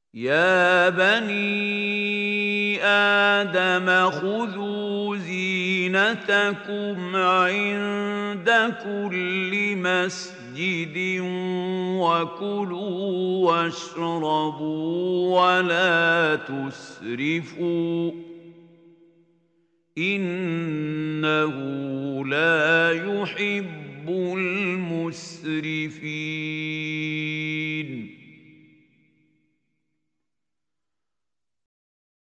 يا بني آدم خذوا زينتكم عند كل مسجد وكلوا واشربوا ولا تسرفوا إنه لا يحب المسرفين